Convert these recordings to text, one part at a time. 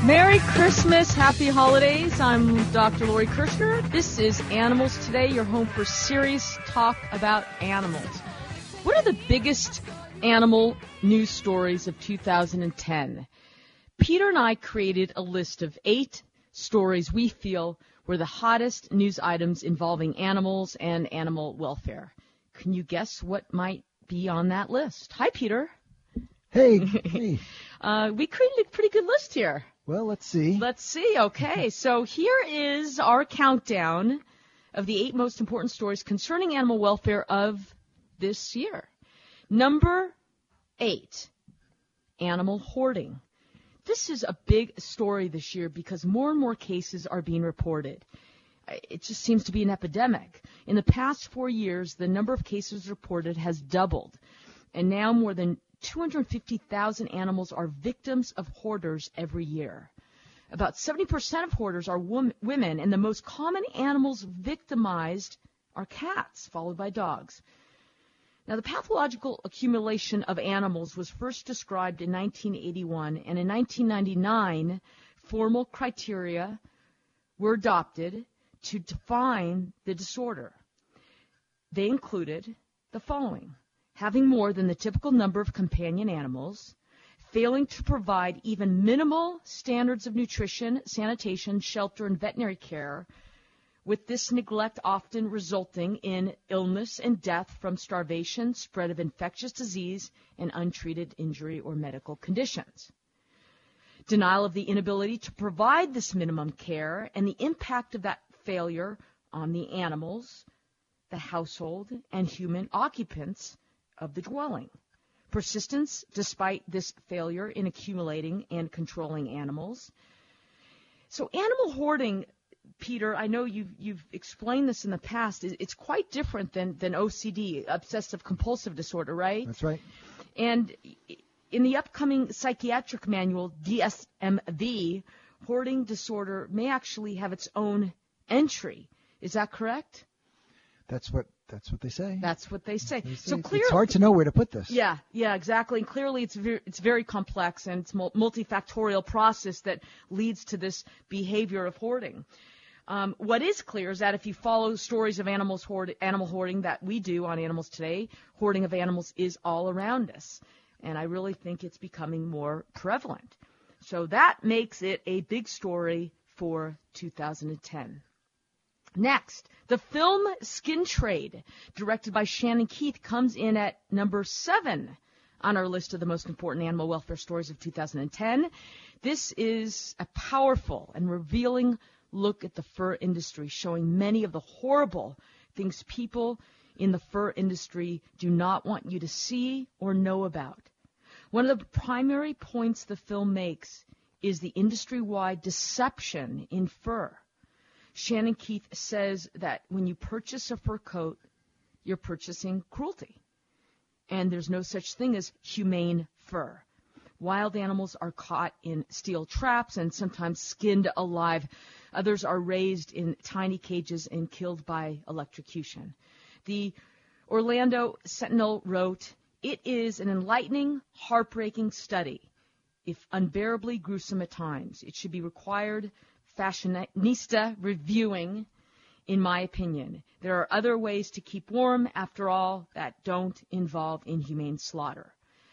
Merry Christmas, happy holidays. I'm Dr. Lori Kirshner. This is Animals Today, your home for serious talk about animals. What are the biggest animal news stories of 2010? Peter and I created a list of 8 stories we feel were the hottest news items involving animals and animal welfare. Can you guess what might be on that list? Hi, Peter. Hey. We created a pretty good list here. Well, let's see. Okay, so here is our countdown of the 8 most important stories concerning animal welfare of this year. Number 8, animal hoarding. This is a big story this year because more and more cases are being reported. It just seems to be an epidemic. In the past 4 years, the number of cases reported has doubled, and now more than 250,000 animals are victims of hoarders every year. About 70% of hoarders are women, and the most common animals victimized are cats, followed by dogs. Now, the pathological accumulation of animals was first described in 1981, and in 1999, formal criteria were adopted to define the disorder. They included the following: having more than the typical number of companion animals, failing to provide even minimal standards of nutrition, sanitation, shelter, and veterinary care, with this neglect often resulting in illness and death from starvation, spread of infectious disease, and untreated injury or medical conditions. Denial of the inability to provide this minimum care and the impact of that failure on the animals, the household, and human occupants of the dwelling. Persistence despite this failure in accumulating and controlling animals. So animal hoarding, Peter, I know you've explained this in the past. It's quite different than OCD, obsessive compulsive disorder, right? That's right. And in the upcoming psychiatric manual, DSM-V, hoarding disorder may actually have its own entry. Is that correct? That's what they say. That's what they say. So clearly, it's hard to know where to put this. Yeah, exactly. And clearly, it's very complex, and it's a multifactorial process that leads to this behavior of hoarding. What is clear is that if you follow stories of animal hoarding that we do on Animals Today, hoarding of animals is all around us, and I really think it's becoming more prevalent. So that makes it a big story for 2010. Next, the film Skin Trade, directed by Shannon Keith, comes in at number 7 on our list of the most important animal welfare stories of 2010. This is a powerful and revealing look at the fur industry, showing many of the horrible things people in the fur industry do not want you to see or know about. One of the primary points the film makes is the industry-wide deception in fur. Shannon Keith says that when you purchase a fur coat, you're purchasing cruelty. And there's no such thing as humane fur. Wild animals are caught in steel traps and sometimes skinned alive. Others are raised in tiny cages and killed by electrocution. The Orlando Sentinel wrote, "It is an enlightening, heartbreaking study, if unbearably gruesome at times. It should be required fashionista reviewing, in my opinion. There are other ways to keep warm, after all, that don't involve inhumane slaughter."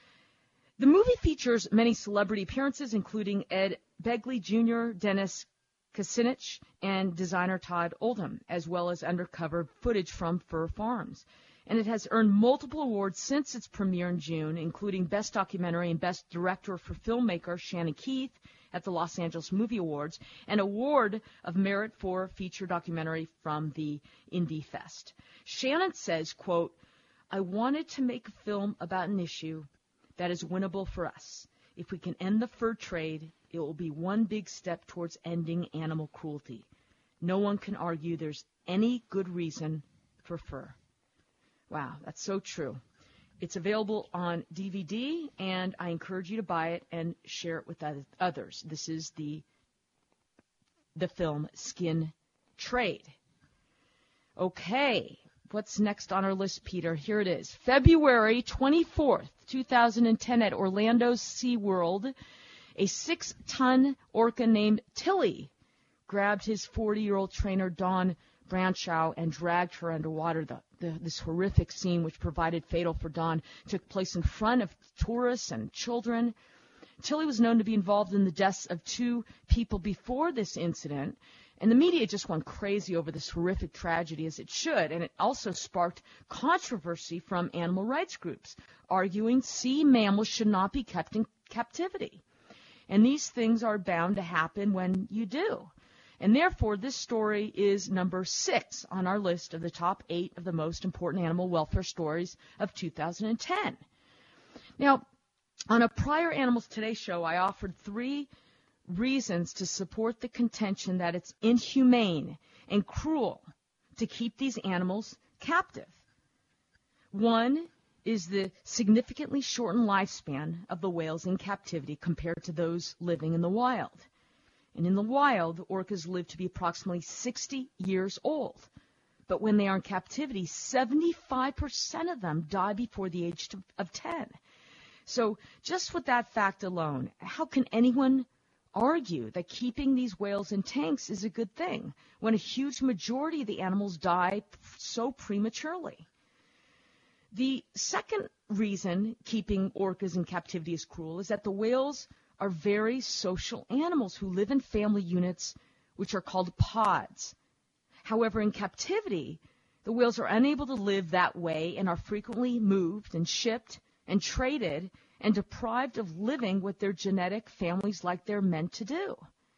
The movie features many celebrity appearances, including Ed Begley Jr., Dennis Kucinich, and designer Todd Oldham, as well as undercover footage from fur farms. And it has earned multiple awards since its premiere in June, including Best Documentary and Best Director for Filmmaker Shannon Keith at the Los Angeles Movie Awards, and Award of Merit for Feature Documentary from the Indie Fest. Shannon says, quote, "I wanted to make a film about an issue that is winnable for us. If we can end the fur trade, it will be one big step towards ending animal cruelty. No one can argue there's any good reason for fur." Wow, that's so true. It's available on DVD, and I encourage you to buy it and share it with others. This is the film Skin Trade. Okay, what's next on our list, Peter? Here it is. February 24th, 2010 at Orlando's SeaWorld. A 6-ton orca named Tilly grabbed his 40-year-old trainer, Dawn Branchow, and dragged her underwater. This horrific scene, which provided fatal for Dawn, took place in front of tourists and children. Tilly was known to be involved in the deaths of 2 people before this incident, and the media just went crazy over this horrific tragedy, as it should, and it also sparked controversy from animal rights groups, arguing sea mammals should not be kept in captivity. And these things are bound to happen when you do. And therefore, this story is number 6 on our list of the top 8 of the most important animal welfare stories of 2010. Now, on a prior Animals Today show, I offered 3 reasons to support the contention that it's inhumane and cruel to keep these animals captive. One is the significantly shortened lifespan of the whales in captivity compared to those living in the wild. And in the wild, the orcas live to be approximately 60 years old. But when they are in captivity, 75% of them die before the age of 10. So just with that fact alone, how can anyone argue that keeping these whales in tanks is a good thing when a huge majority of the animals die so prematurely? The second reason keeping orcas in captivity is cruel is that the whales are very social animals who live in family units, which are called pods. However, in captivity, the whales are unable to live that way and are frequently moved and shipped and traded and deprived of living with their genetic families like they're meant to do.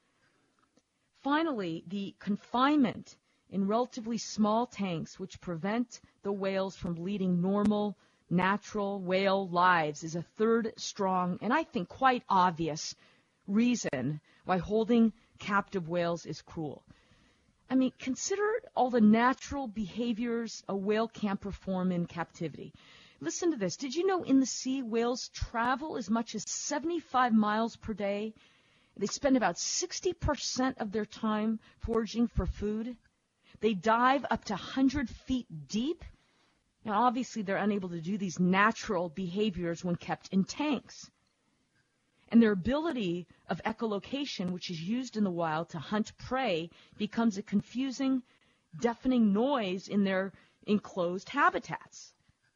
Finally, the confinement in relatively small tanks, which prevent the whales from leading normal, natural whale lives, is a third strong and I think quite obvious reason why holding captive whales is cruel. I mean, consider all the natural behaviors a whale can perform in captivity. Listen to this. Did you know in the sea, whales travel as much as 75 miles per day? They spend about 60% of their time foraging for food. They dive up to 100 feet deep. Now, obviously, they're unable to do these natural behaviors when kept in tanks. And their ability of echolocation, which is used in the wild to hunt prey, becomes a confusing, deafening noise in their enclosed habitats.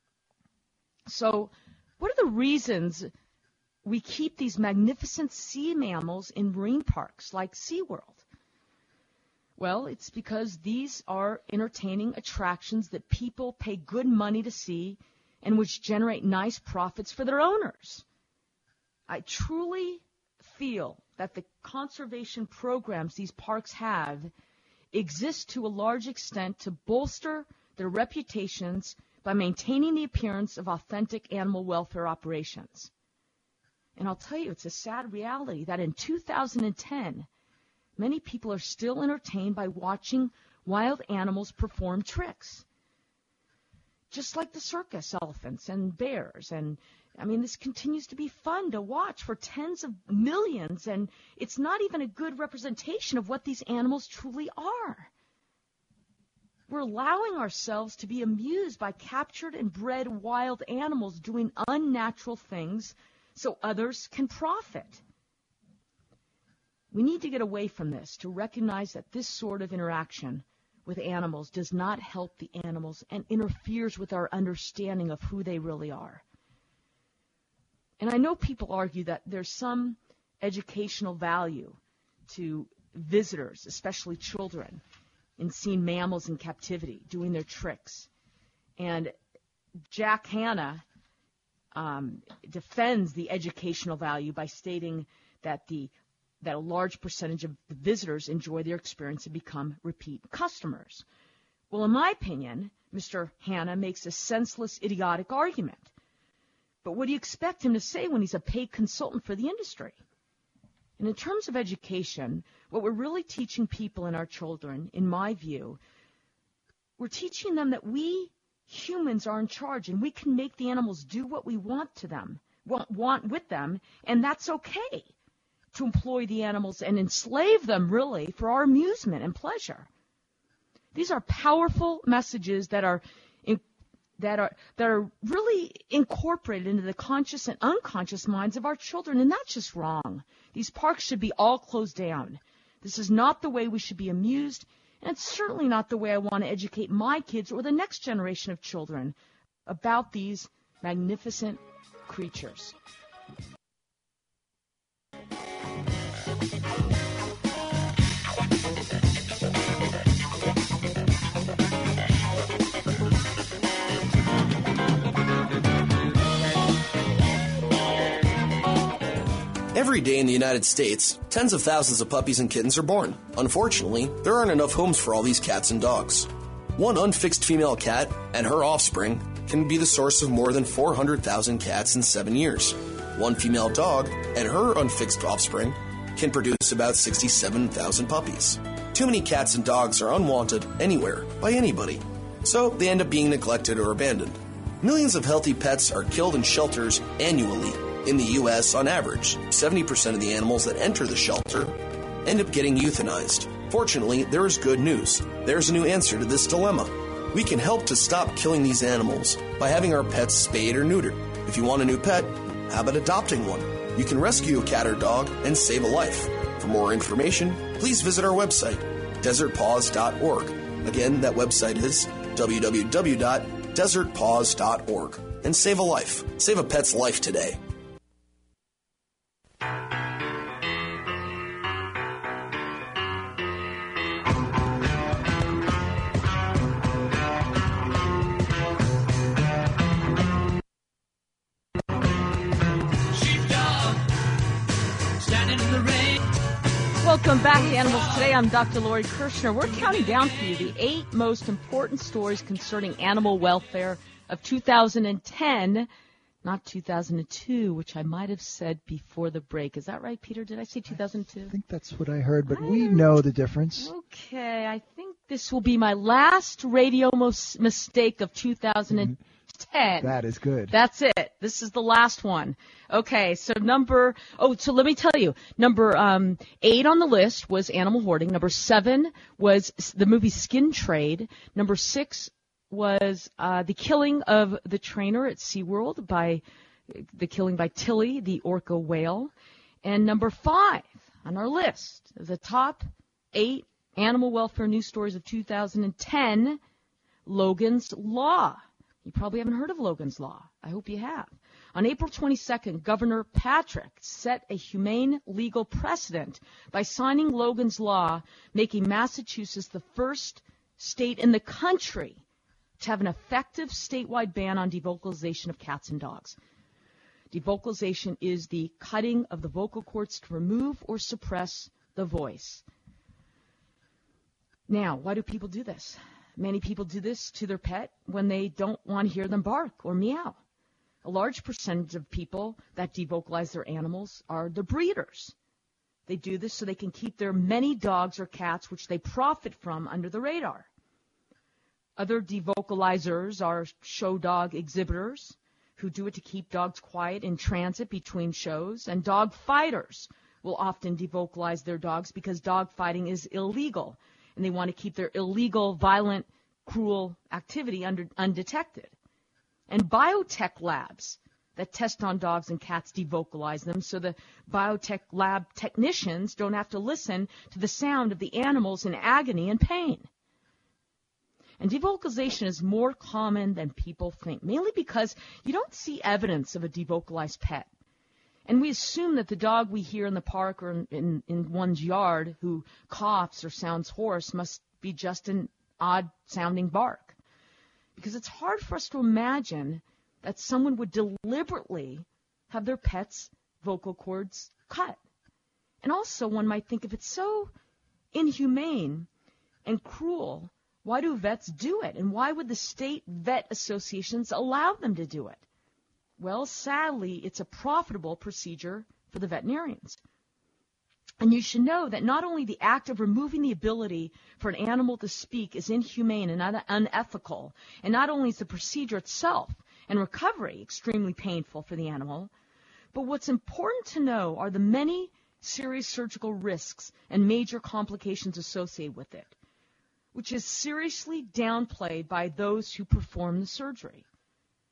So, what are the reasons we keep these magnificent sea mammals in marine parks like SeaWorld? Well, it's because these are entertaining attractions that people pay good money to see and which generate nice profits for their owners. I truly feel that the conservation programs these parks have exist to a large extent to bolster their reputations by maintaining the appearance of authentic animal welfare operations. And I'll tell you, it's a sad reality that in 2010, many people are still entertained by watching wild animals perform tricks. Just like the circus elephants and bears. And, I mean, this continues to be fun to watch for tens of millions, and it's not even a good representation of what these animals truly are. We're allowing ourselves to be amused by captured and bred wild animals doing unnatural things so others can profit. We need to get away from this to recognize that this sort of interaction with animals does not help the animals and interferes with our understanding of who they really are. And I know people argue that there's some educational value to visitors, especially children, in seeing mammals in captivity doing their tricks. And Jack Hanna defends the educational value by stating that a large percentage of the visitors enjoy their experience and become repeat customers. Well, in my opinion, Mr. Hanna makes a senseless, idiotic argument. But what do you expect him to say when he's a paid consultant for the industry? And in terms of education, what we're really teaching people and our children, in my view, we're teaching them that we humans are in charge and we can make the animals do what we want with them, and that's okay to employ the animals and enslave them, really, for our amusement and pleasure. These are powerful messages that are really incorporated into the conscious and unconscious minds of our children, and that's just wrong. These parks should be all closed down. This is not the way we should be amused, and it's certainly not the way I want to educate my kids or the next generation of children about these magnificent creatures. Every day in the United States, tens of thousands of puppies and kittens are born. Unfortunately, there aren't enough homes for all these cats and dogs. One unfixed female cat and her offspring can be the source of more than 400,000 cats in 7 years. One female dog and her unfixed offspring can produce about 67,000 puppies. Too many cats and dogs are unwanted anywhere by anybody, so they end up being neglected or abandoned. Millions of healthy pets are killed in shelters annually. In the U.S., on average, 70% of the animals that enter the shelter end up getting euthanized. Fortunately, there is good news. There's a new answer to this dilemma. We can help to stop killing these animals by having our pets spayed or neutered. If you want a new pet, how about adopting one? You can rescue a cat or dog and save a life. For more information, please visit our website, desertpaws.org. Again, that website is www.desertpaws.org. And save a life. Save a pet's life today. Welcome back to Animals Today. I'm Dr. Lori Kirshner. We're counting down for you the 8 most important stories concerning animal welfare of 2010, not 2002, which I might have said before the break. Is that right, Peter? Did I say 2002? I think that's what I heard, but we know the difference. Okay, I think this will be my last radio mistake of 2010. That is good. That's it. This is the last one. Okay, so so let me tell you. Number 8 on the list was animal hoarding. Number 7 was the movie Skin Trade. Number 6 was the killing of the trainer at SeaWorld by Tilly, the orca whale. And number 5 on our list of the top 8 animal welfare news stories of 2010, Logan's Law. You probably haven't heard of Logan's Law. I hope you have. On April 22nd, Governor Patrick set a humane legal precedent by signing Logan's Law, making Massachusetts the first state in the country to have an effective statewide ban on devocalization of cats and dogs. Devocalization is the cutting of the vocal cords to remove or suppress the voice. Now, why do people do this? Many people do this to their pet when they don't want to hear them bark or meow. A large percentage of people that devocalize their animals are the breeders. They do this so they can keep their many dogs or cats, which they profit from, under the radar. Other devocalizers are show dog exhibitors who do it to keep dogs quiet in transit between shows, and dog fighters will often devocalize their dogs because dog fighting is illegal, and they want to keep their illegal, violent, cruel activity undetected. And biotech labs that test on dogs and cats devocalize them so the biotech lab technicians don't have to listen to the sound of the animals in agony and pain. And devocalization is more common than people think, mainly because you don't see evidence of a devocalized pet. And we assume that the dog we hear in the park or in one's yard who coughs or sounds hoarse must be just an odd-sounding bark. Because it's hard for us to imagine that someone would deliberately have their pet's vocal cords cut. And also, one might think, if it's so inhumane and cruel, why do vets do it? And why would the state vet associations allow them to do it? Well, sadly, it's a profitable procedure for the veterinarians. And you should know that not only the act of removing the ability for an animal to speak is inhumane and unethical, and not only is the procedure itself and recovery extremely painful for the animal, but what's important to know are the many serious surgical risks and major complications associated with it, which is seriously downplayed by those who perform the surgery.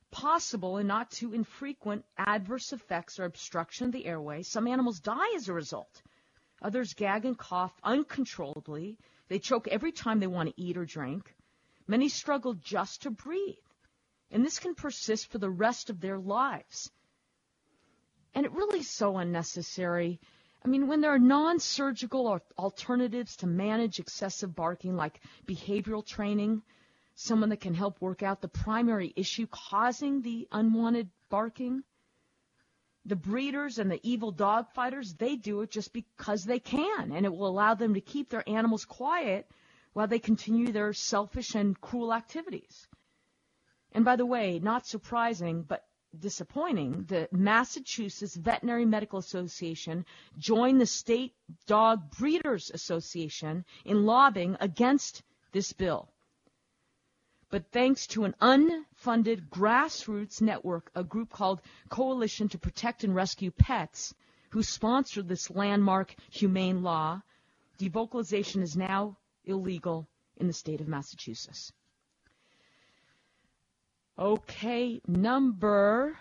possible and not too infrequent adverse effects or obstruction of the airway. Some animals die as a result. Others gag and cough uncontrollably. They choke every time they want to eat or drink. Many struggle just to breathe. And this can persist for the rest of their lives. And it really is so unnecessary. I mean, when there are non-surgical alternatives to manage excessive barking, like behavioral training, someone that can help work out the primary issue causing the unwanted barking, the breeders and the evil dog fighters, they do it just because they can, and it will allow them to keep their animals quiet while they continue their selfish and cruel activities. And by the way, not surprising, but disappointing, the Massachusetts Veterinary Medical Association joined the State Dog Breeders Association in lobbying against this bill. But thanks to an unfunded grassroots network, a group called Coalition to Protect and Rescue Pets, who sponsored this landmark humane law, devocalization is now illegal in the state of Massachusetts. Okay, number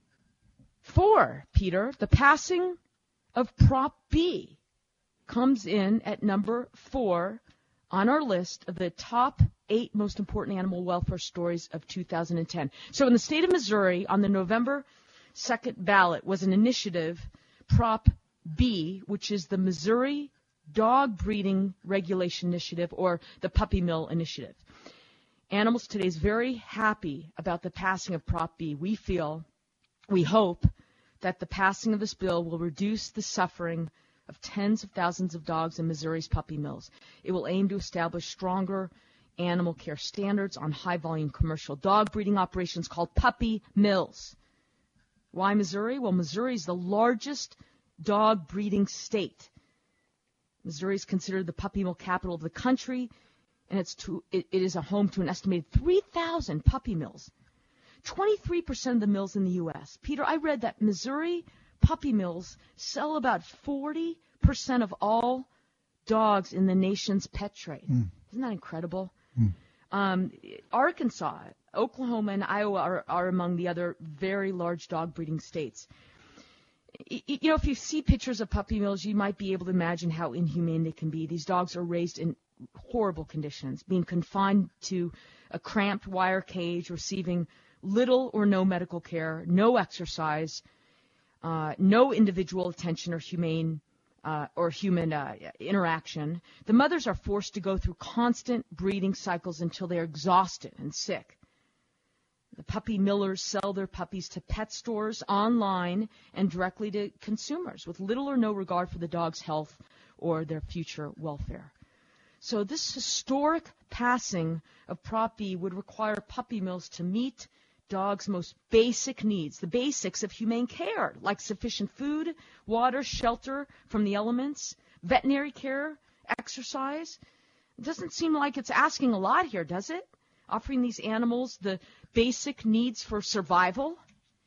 4, Peter. The passing of Prop B comes in at number 4 on our list of the top 8 most important animal welfare stories of 2010. So in the state of Missouri, on the November 2nd ballot was an initiative, Prop B, which is the Missouri Dog Breeding Regulation Initiative, or the Puppy Mill Initiative. Animals Today is very happy about the passing of Prop B. We hope that the passing of this bill will reduce the suffering of tens of thousands of dogs in Missouri's puppy mills. It will aim to establish stronger animal care standards on high-volume commercial dog breeding operations called puppy mills. Why Missouri? Well, Missouri is the largest dog breeding state. Missouri is considered the puppy mill capital of the country, and it is a home to an estimated 3,000 puppy mills. 23% of the mills in the U.S. Peter, I read that Missouri puppy mills sell about 40% of all dogs in the nation's pet trade. Isn't that incredible? Arkansas, Oklahoma, and Iowa are among the other very large dog breeding states. You know, if you see pictures of puppy mills, you might be able to imagine how inhumane they can be. These dogs are raised in horrible conditions, being confined to a cramped wire cage, receiving little or no medical care, no exercise, no individual attention or human interaction. The mothers are forced to go through constant breeding cycles until they are exhausted and sick. The puppy millers sell their puppies to pet stores, online, and directly to consumers with little or no regard for the dog's health or their future welfare. So this historic passing of Prop B would require puppy mills to meet dogs' most basic needs, the basics of humane care, like sufficient food, water, shelter from the elements, veterinary care, exercise. It doesn't seem like it's asking a lot here, does it? Offering these animals the basic needs for survival.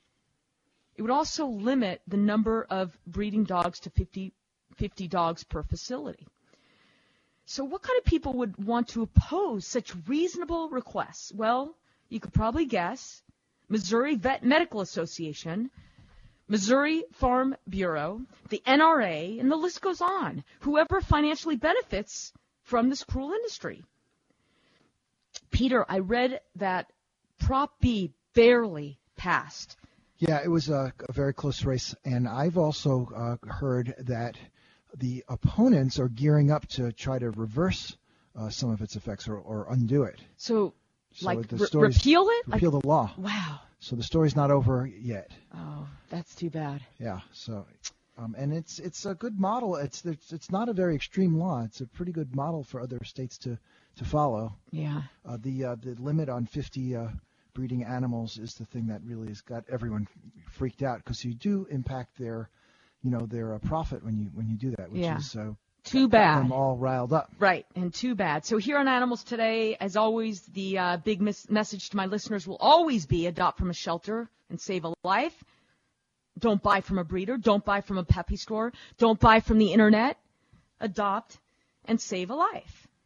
It would also limit the number of breeding dogs to 50 dogs per facility. So what kind of people would want to oppose such reasonable requests? Well, you could probably guess. Missouri Vet Medical Association, Missouri Farm Bureau, the NRA, and the list goes on. Whoever financially benefits from this cruel industry. Peter, I read that Prop B barely passed. Yeah, it was a very close race, and I've also heard that the opponents are gearing up to try to reverse some of its effects or undo it. So like repeal it? Repeal the law. Wow. So the story's not over yet. Oh, that's too bad. Yeah. So, and it's a good model. It's not a very extreme law. It's a pretty good model for other states to follow. Yeah. The limit on 50 breeding animals is the thing that really has got everyone freaked out, because you do impact their profit when you do that, which is too bad. Them all riled up. Right, and too bad. So here on Animals Today, as always, the big message to my listeners will always be adopt from a shelter and save a life. Don't buy from a breeder. Don't buy from a puppy store. Don't buy from the internet. Adopt and save a life.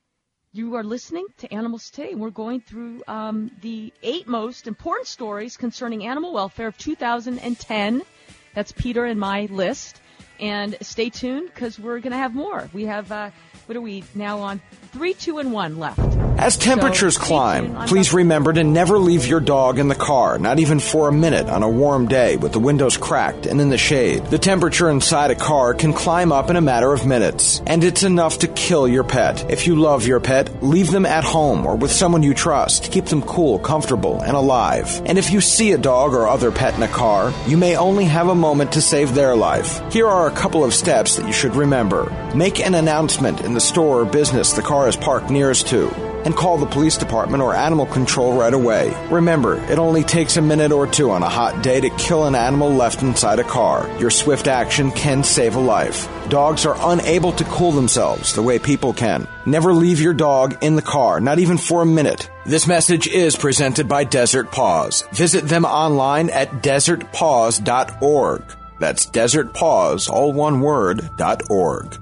You are listening to Animals Today. We're going through the 8 most important stories concerning animal welfare of 2010. That's Peter and my list. And stay tuned because we're going to have more. We have, what are we now on? 3, 2, and 1 left. As temperatures climb, please remember to never leave your dog in the car, not even for a minute on a warm day with the windows cracked and in the shade. The temperature inside a car can climb up in a matter of minutes, and it's enough to kill your pet. If you love your pet, leave them at home or with someone you trust. Keep them cool, comfortable, and alive. And if you see a dog or other pet in a car, you may only have a moment to save their life. Here are a couple of steps that you should remember. Make an announcement in the store or business the car is parked nearest to, and call the police department or animal control right away. Remember, it only takes a minute or 2 on a hot day to kill an animal left inside a car. Your swift action can save a life. Dogs are unable to cool themselves the way people can. Never leave your dog in the car, not even for a minute. This message is presented by Desert Paws. Visit them online at desertpaws.org. That's desertpaws, all one word, .org.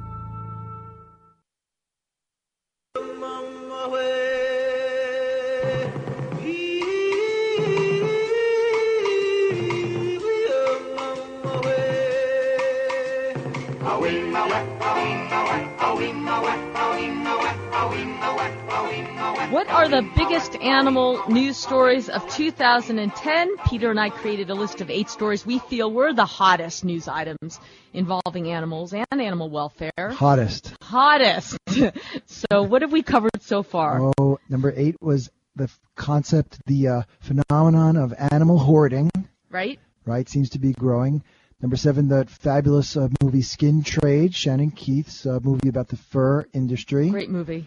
What are the biggest animal news stories of 2010? Peter and I created a list of 8 stories we feel were the hottest news items involving animals and animal welfare. Hottest. So what have we covered so far? Oh, number 8 was the concept, the phenomenon of animal hoarding. Right, seems to be growing. Number 7, the fabulous movie Skin Trade, Shannon Keith's movie about the fur industry. Great movie.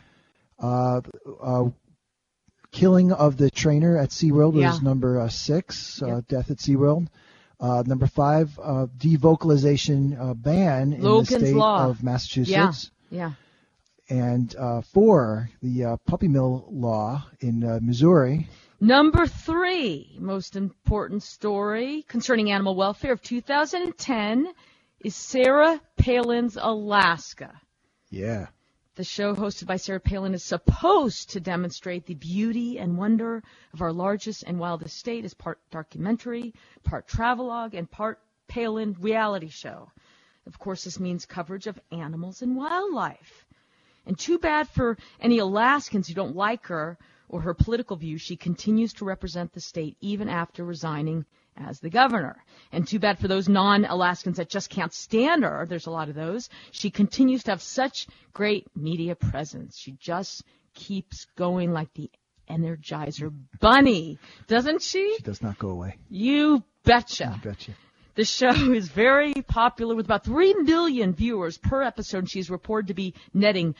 Killing of the trainer at SeaWorld was number 6, Death at SeaWorld. Number 5, devocalization ban in the state of Massachusetts. Yeah. And 4, the puppy mill law in Missouri. Number 3, most important story concerning animal welfare of 2010 is Sarah Palin's Alaska. Yeah. The show hosted by Sarah Palin is supposed to demonstrate the beauty and wonder of our largest and wildest state as part documentary, part travelogue, and part Palin reality show. Of course, this means coverage of animals and wildlife. And too bad for any Alaskans who don't like her or her political views. She continues to represent the state even after resigning as the governor. And too bad for those non-Alaskans that just can't stand her. There's a lot of those. She continues to have such great media presence. She just keeps going like the Energizer Bunny, doesn't she? She does not go away. You betcha. I betcha. The show is very popular with about 3 million viewers per episode, and she's reported to be netting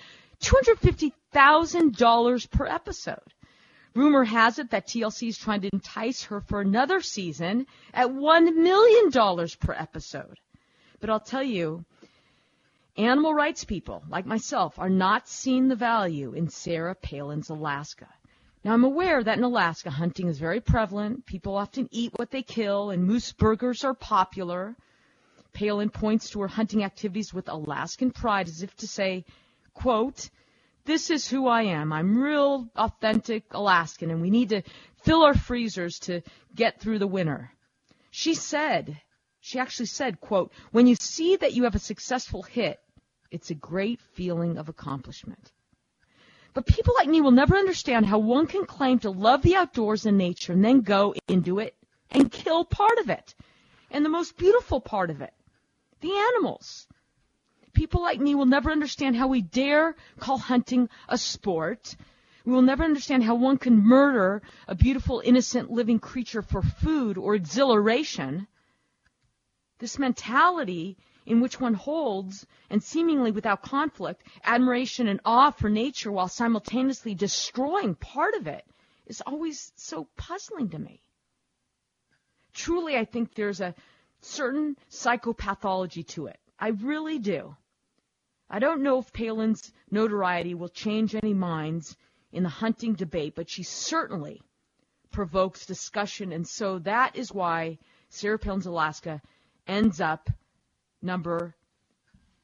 $250,000 per episode. Rumor has it that TLC is trying to entice her for another season at $1 million per episode. But I'll tell you, animal rights people like myself are not seeing the value in Sarah Palin's Alaska. Now, I'm aware that in Alaska, hunting is very prevalent. People often eat what they kill, and moose burgers are popular. Palin points to her hunting activities with Alaskan pride as if to say, quote, "This is who I am. I'm real, authentic Alaskan, and we need to fill our freezers to get through the winter." She actually said, quote, "When you see that you have a successful hit, it's a great feeling of accomplishment." But people like me will never understand how one can claim to love the outdoors and nature and then go into it and kill part of it. And the most beautiful part of it, the animals. People like me will never understand how we dare call hunting a sport. We will never understand how one can murder a beautiful, innocent, living creature for food or exhilaration. This mentality in which one holds, and seemingly without conflict, admiration and awe for nature while simultaneously destroying part of it is always so puzzling to me. Truly, I think there's a certain psychopathology to it. I really do. I don't know if Palin's notoriety will change any minds in the hunting debate, but she certainly provokes discussion, and so that is why Sarah Palin's Alaska ends up number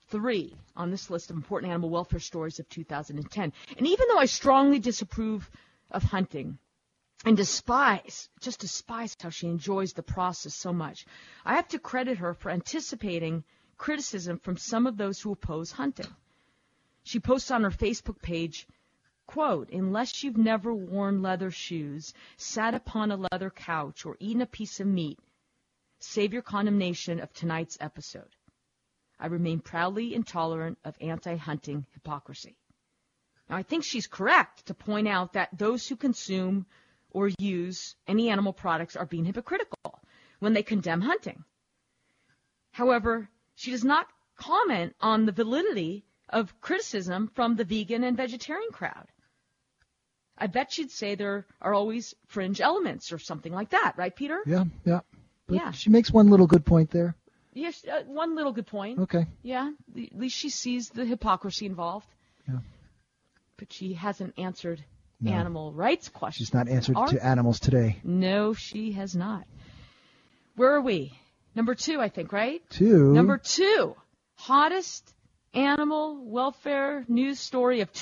3 on this list of important animal welfare stories of 2010. And even though I strongly disapprove of hunting and despise how she enjoys the process so much, I have to credit her for anticipating criticism from some of those who oppose hunting. She posts on her Facebook page, quote, "Unless you've never worn leather shoes, sat upon a leather couch, or eaten a piece of meat, save your condemnation of tonight's episode. I remain proudly intolerant of anti-hunting hypocrisy." Now, I think she's correct to point out that those who consume or use any animal products are being hypocritical when they condemn hunting. However, she does not comment on the validity of criticism from the vegan and vegetarian crowd. I bet she'd say there are always fringe elements or something like that, right, Peter? Yeah. But Yeah. she makes one little good point there. Yes, one little good point. Okay. Yeah, at least she sees the hypocrisy involved. Yeah. But she hasn't answered No. animal rights questions. She's not answered to animals today. No, she has not. Where are we? Number 2, I think, right? 2. Number 2, hottest animal welfare news story of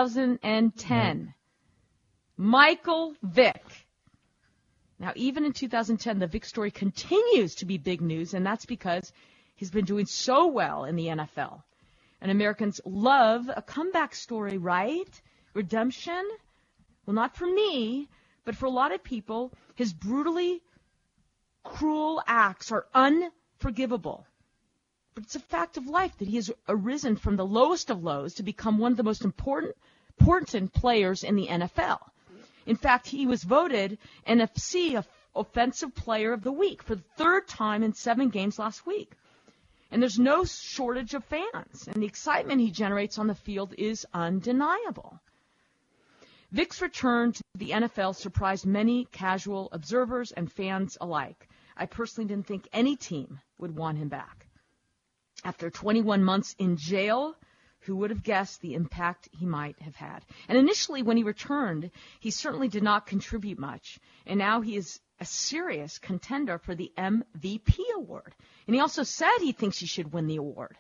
2010. Michael Vick. Now, even in 2010, the Vick story continues to be big news, and that's because he's been doing so well in the NFL. And Americans love a comeback story, right? Redemption? Well, not for me, but for a lot of people, his brutally cruel acts are unforgivable. But it's a fact of life that he has arisen from the lowest of lows to become one of the most important players in the NFL. In fact, he was voted NFC Offensive Player of the Week for the 3rd time in 7 games last week. And there's no shortage of fans, and the excitement he generates on the field is undeniable. Vick's return to the NFL surprised many casual observers and fans alike. I personally didn't think any team would want him back. After 21 months in jail, who would have guessed the impact he might have had? And initially, when he returned, he certainly did not contribute much. And now he is a serious contender for the MVP award. And he also said he thinks he should win the award.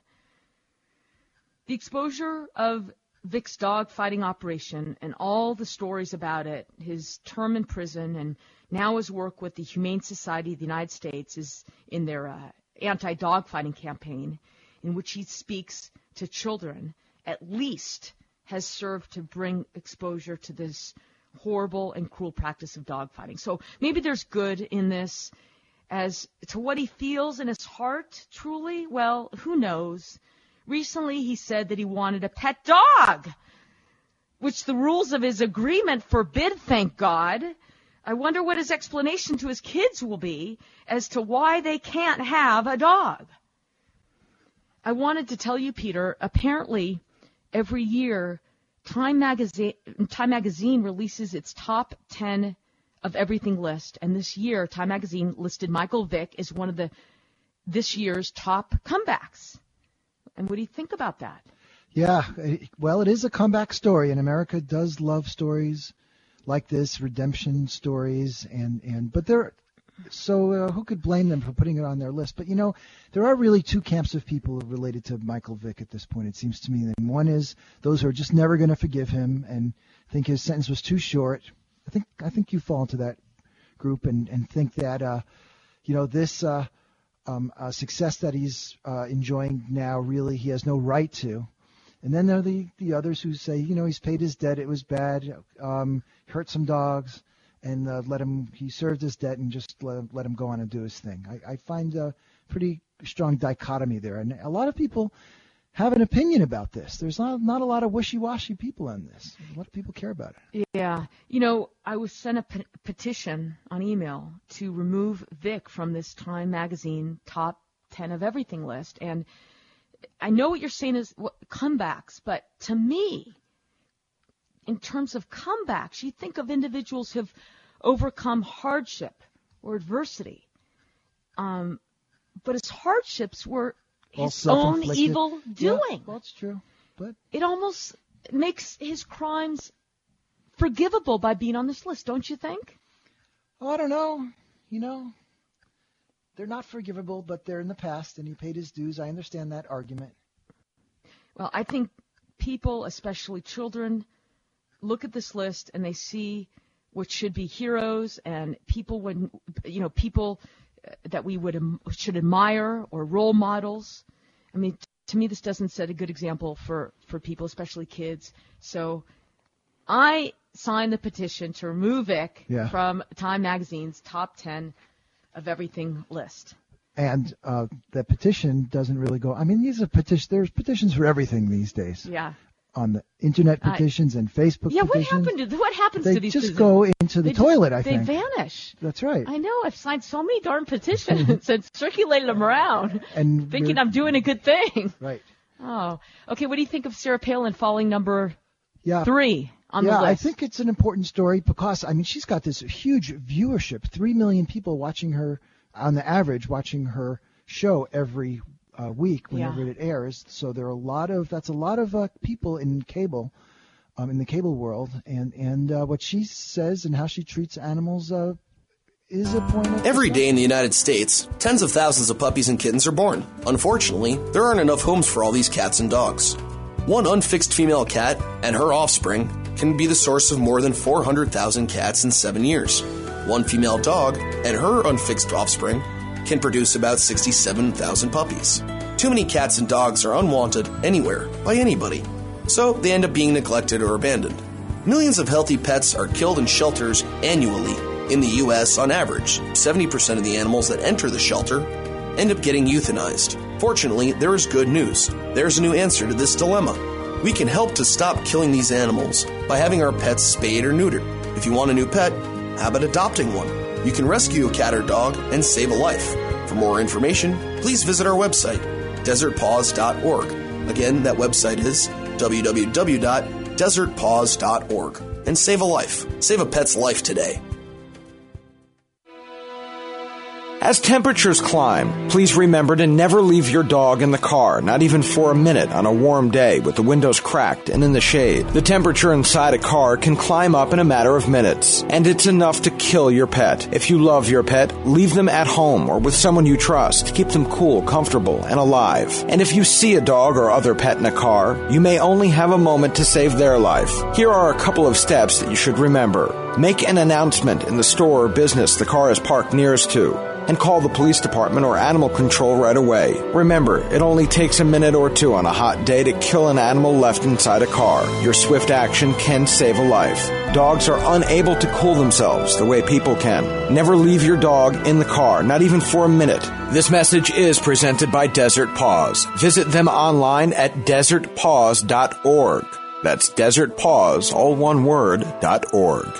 The exposure of Vick's dog fighting operation and all the stories about it, his term in prison, and now his work with the Humane Society of the United States is in their anti-dog fighting campaign, in which he speaks to children, at least has served to bring exposure to this horrible and cruel practice of dog fighting. So maybe there's good in this. As to what he feels in his heart, truly, well, who knows? Recently, he said that he wanted a pet dog, which the rules of his agreement forbid, thank God. I wonder what his explanation to his kids will be as to why they can't have a dog. I wanted to tell you, Peter, apparently every year Time Magazine releases its top 10 of everything list, and this year Time Magazine listed Michael Vick as one of this year's top comebacks. And what do you think about that? Yeah, well, it is a comeback story, and America does love stories like this, redemption stories, but who could blame them for putting it on their list? But, there are really 2 camps of people related to Michael Vick at this point, it seems to me. And one is those who are just never going to forgive him and think his sentence was too short. I think you fall into that group and think that, this success that he's enjoying now, really he has no right to. And then there are the others who say, he's paid his debt, it was bad, hurt some dogs, and he served his debt and just let him go on and do his thing. I find a pretty strong dichotomy there. And a lot of people have an opinion about this. There's not a lot of wishy-washy people on this. A lot of people care about it. Yeah. I was sent a petition on email to remove Vick from this Time Magazine top 10 of everything list. And I know what you're saying is comebacks, but to me, in terms of comebacks, you think of individuals who have overcome hardship or adversity. But his hardships were his own evil doing. Yeah, well, it's true. But it almost makes his crimes forgivable by being on this list, don't you think? Oh, I don't know. They're not forgivable, but they're in the past, and he paid his dues. I understand that argument. Well, I think people, especially children, look at this list and they see what should be heroes and people that we should admire or role models. I mean, to me, this doesn't set a good example for people, especially kids. So I signed the petition to remove Vic from Time Magazine's top 10 of everything list. And the petition doesn't really go. I mean, there's petitions for everything these days. Yeah. On the internet petitions and Facebook petitions. What happens to these petitions? They just go into the toilet, I think. They vanish. That's right. I know. I've signed so many darn petitions and circulated them around, and thinking I'm doing a good thing. Right. Oh. Okay, what do you think of Sarah Palin falling number 3 on the list? Yeah, I think it's an important story because, I mean, she's got this huge viewership, 3 million people watching her, on the average, watching her show every week whenever it airs. So there are that's a lot of people in cable, in the cable world, and what she says and how she treats animals is a point of Every day in the United States, tens of thousands of puppies and kittens are born. Unfortunately, there aren't enough homes for all these cats and dogs. One unfixed female cat and her offspring can be the source of more than 400,000 cats in 7 years. One female dog and her unfixed offspring can produce about 67,000 puppies. Too many cats and dogs are unwanted anywhere by anybody, so they end up being neglected or abandoned. Millions of healthy pets are killed in shelters annually. In the U.S., on average, 70% of the animals that enter the shelter end up getting euthanized. Fortunately, there is good news. There's a new answer to this dilemma. We can help to stop killing these animals by having our pets spayed or neutered. If you want a new pet, how about adopting one? You can rescue a cat or dog and save a life. For more information, please visit our website, desertpaws.org. Again, that website is www.desertpaws.org. And save a life. Save a pet's life today. As temperatures climb, please remember to never leave your dog in the car, not even for a minute on a warm day with the windows cracked and in the shade. The temperature inside a car can climb up in a matter of minutes, and it's enough to kill your pet. If you love your pet, leave them at home or with someone you trust. Keep them cool, comfortable, and alive. And if you see a dog or other pet in a car, you may only have a moment to save their life. Here are a couple of steps that you should remember. Make an announcement in the store or business the car is parked nearest to, and call the police department or animal control right away. Remember, it only takes a minute or two on a hot day to kill an animal left inside a car. Your swift action can save a life. Dogs are unable to cool themselves the way people can. Never leave your dog in the car, not even for a minute. This message is presented by Desert Paws. Visit them online at desertpaws.org. That's desertpaws, all one word, .org.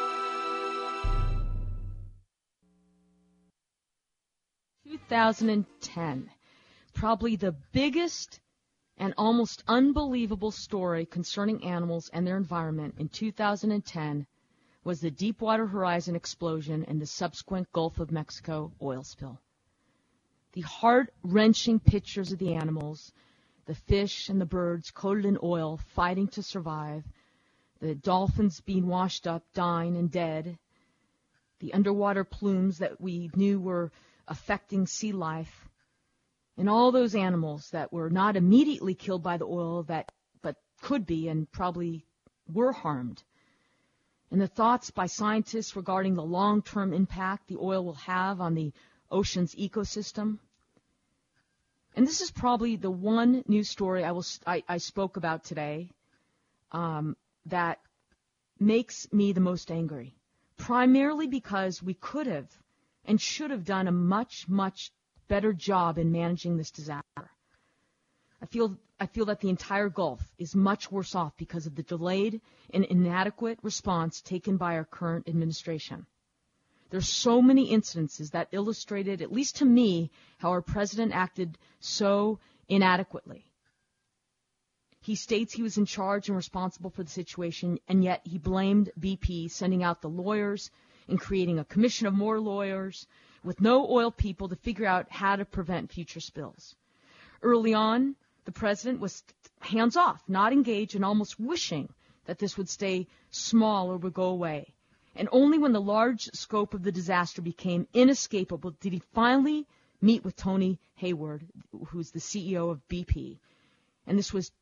In 2010, probably the biggest and almost unbelievable story concerning animals and their environment in 2010 was the Deepwater Horizon explosion and the subsequent Gulf of Mexico oil spill. The heart-wrenching pictures of the animals, the fish and the birds coated in oil fighting to survive, the dolphins being washed up, dying and dead, the underwater plumes that we knew were affecting sea life, and all those animals that were not immediately killed by the oil but could be and probably were harmed. And the thoughts by scientists regarding the long-term impact the oil will have on the ocean's ecosystem. And this is probably the one news story I spoke about today that makes me the most angry, primarily because we could have and should have done a much, much better job in managing this disaster. I feel that the entire Gulf is much worse off because of the delayed and inadequate response taken by our current administration. There's so many incidences that illustrated, at least to me, how our president acted so inadequately. He states he was in charge and responsible for the situation, and yet he blamed BP, sending out the lawyers and creating a commission of more lawyers with no oil people to figure out how to prevent future spills. Early on, the president was hands-off, not engaged, and almost wishing that this would stay small or would go away. And only when the large scope of the disaster became inescapable did he finally meet with Tony Hayward, who's the CEO of BP. And this was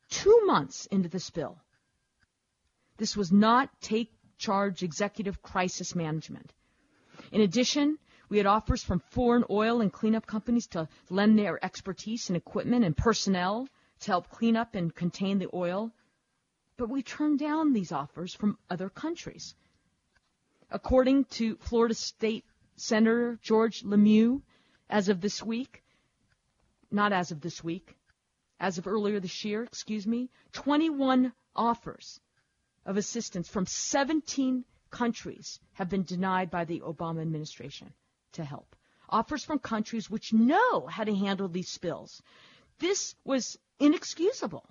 2 months into the spill. This was not take charge executive crisis management. In addition, we had offers from foreign oil and cleanup companies to lend their expertise and equipment and personnel to help clean up and contain the oil. But we turned down these offers from other countries. According to Florida State Senator George Lemieux, as of earlier this year, 21 offers of assistance from 17 countries have been denied by the Obama administration to help. Offers from countries which know how to handle these spills. This was inexcusable.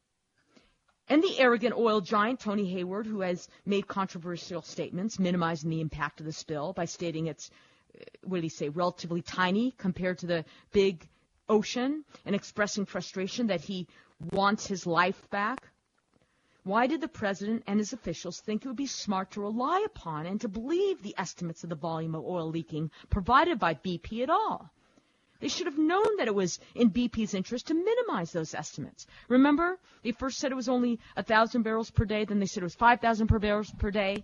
And the arrogant oil giant, Tony Hayward, who has made controversial statements minimizing the impact of the spill by stating it's, relatively tiny compared to the big ocean, and expressing frustration that he wants his life back. Why did the president and his officials think it would be smart to rely upon and to believe the estimates of the volume of oil leaking provided by BP at all? They should have known that it was in BP's interest to minimize those estimates. Remember, they first said it was only 1,000 barrels per day, then they said it was 5,000 barrels per day.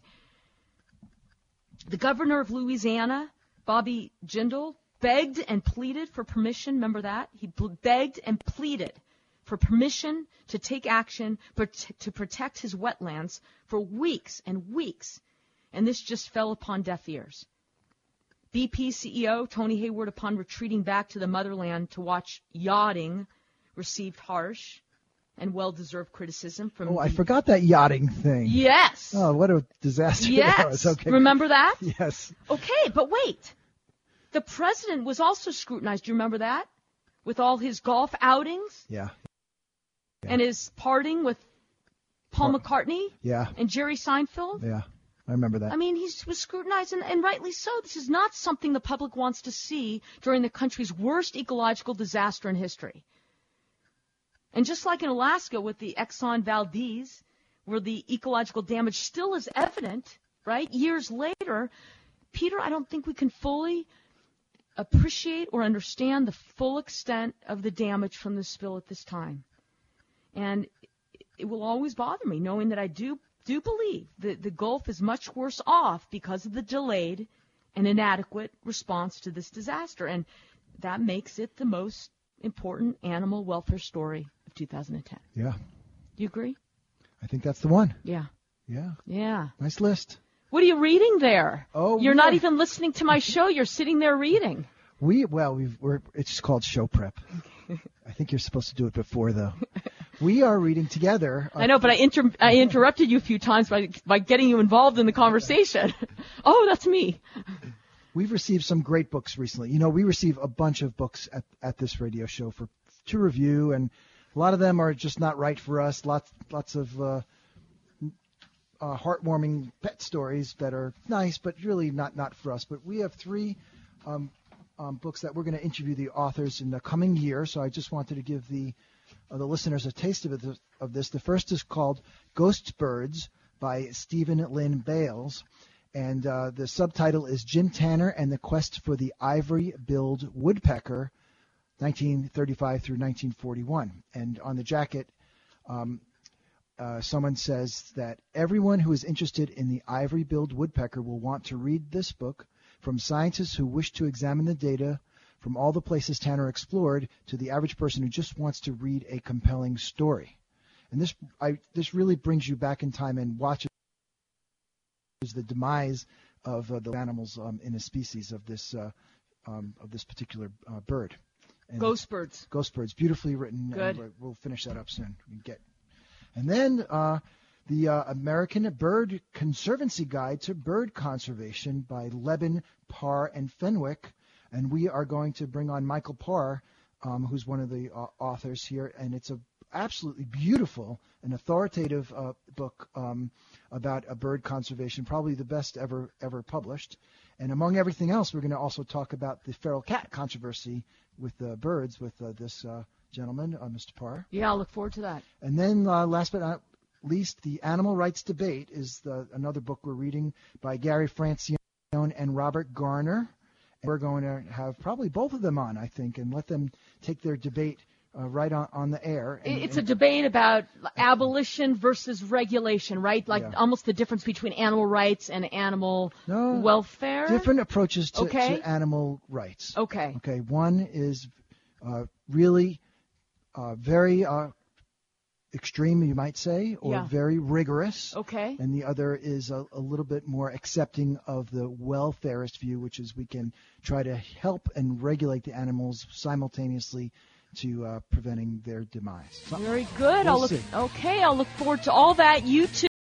The governor of Louisiana, Bobby Jindal, begged and pleaded for permission. Remember that? He begged and pleaded for permission to take action to protect his wetlands for weeks and weeks. And this just fell upon deaf ears. BP CEO Tony Hayward, upon retreating back to the motherland to watch yachting, received harsh and well-deserved criticism from... Oh, I forgot that yachting thing. Yes. Oh, what a disaster yes. that was. Okay. Remember that? Yes. Okay, but wait. The president was also scrutinized. Do you remember that? With all his golf outings? Yeah. And his partying with Paul McCartney? Yeah. And Jerry Seinfeld? Yeah. I remember that. I mean, he was scrutinized, and rightly so. This is not something the public wants to see during the country's worst ecological disaster in history. And just like in Alaska with the Exxon Valdez, where the ecological damage still is evident, right, years later, Peter, I don't think we can fully appreciate or understand the full extent of the damage from the spill at this time. And it will always bother me, knowing that I do believe that the Gulf is much worse off because of the delayed and inadequate response to this disaster. And that makes it the most important animal welfare story of 2010. Yeah. Do you agree? I think that's the one. Yeah. Yeah. Yeah. Nice list. What are you reading there? Oh, you're not even listening to my show. You're sitting there reading. It's just called show prep. I think you're supposed to do it before, though. We are reading together. I know, but I interrupted you a few times by getting you involved in the conversation. Oh, that's me. We've received some great books recently. You know, we receive a bunch of books at this radio show to review, and a lot of them are just not right for us. Lots of heartwarming pet stories that are nice, but really not for us. But we have three books that we're going to interview the authors in the coming year. So I just wanted to give the listeners a taste of this. The first is called Ghost Birds by Stephen Lynn Bales. And the subtitle is Jim Tanner and the Quest for the Ivory-billed Woodpecker, 1935 through 1941. And on the jacket, someone says that everyone who is interested in the ivory-billed woodpecker will want to read this book, from scientists who wish to examine the data from all the places Tanner explored to the average person who just wants to read a compelling story. And this really brings you back in time and watches the demise of the animals in a species of this particular bird. And Ghost Birds. Ghost Birds, beautifully written. Good. And we'll finish that up soon. And then the American Bird Conservancy Guide to Bird Conservation by Leben, Parr, and Fenwick. And we are going to bring on Michael Parr, who's one of the authors here. And it's a absolutely beautiful and authoritative book about a bird conservation, probably the best ever published. And among everything else, we're going to also talk about the feral cat controversy with birds with this gentleman, Mr. Parr. Yeah, I'll look forward to that. And then last but not least, The Animal Rights Debate is another book we're reading by Gary Francione and Robert Garner. And we're going to have probably both of them on, I think, and let them take their debate right on the air. It's a debate about abolition versus regulation, right? Like almost the difference between animal rights and animal welfare. Different approaches to animal rights. Okay. Okay. One is really very extreme, you might say, or very rigorous. Okay. And the other is a little bit more accepting of the welfarist view, which is we can try to help and regulate the animals simultaneously to preventing their demise. Very good. We'll see. I'll look forward to all that. You too.